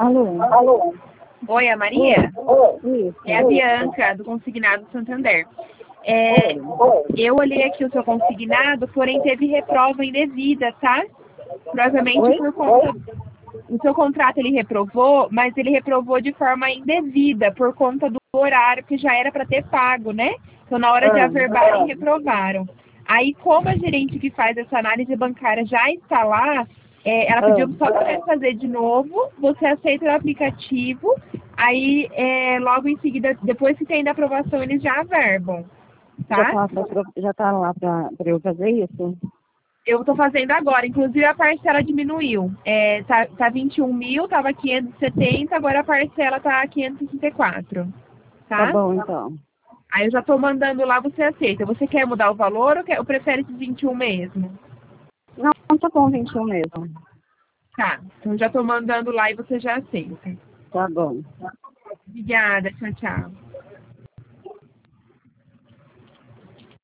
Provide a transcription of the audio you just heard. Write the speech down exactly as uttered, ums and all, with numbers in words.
Alô? Alô? Oi, a Maria? Isso. É a Bianca, do Consignado Santander. É, eu olhei aqui o seu consignado, porém teve reprova indevida, tá? Provavelmente Oi? por conta... O seu contrato ele reprovou, mas ele reprovou de forma indevida, por conta do horário que já era para ter pago, né? Então, na hora de Ah. averbarem, reprovaram. Aí, como a gerente que faz essa análise bancária já está lá, é, ela pediu Ah. só para você fazer de novo, você aceita o aplicativo, aí é, logo em seguida, depois que tem da aprovação, eles já averbam, Já tá? tá, já tá lá pra, pra eu fazer isso? Eu estou fazendo agora, inclusive a parcela diminuiu. É, tá, tá vinte e um mil, tava quinhentos e setenta, agora a parcela tá quinhentos e sessenta e quatro, Tá tá? bom, então. Aí eu já estou mandando lá, você aceita. Você quer mudar o valor ou, quer, ou prefere esses vinte e um mesmo? Não, tá bom, vinte e um mesmo. Tá, então já estou mandando lá e você já aceita. Tá bom. Obrigada, tchau, tchau.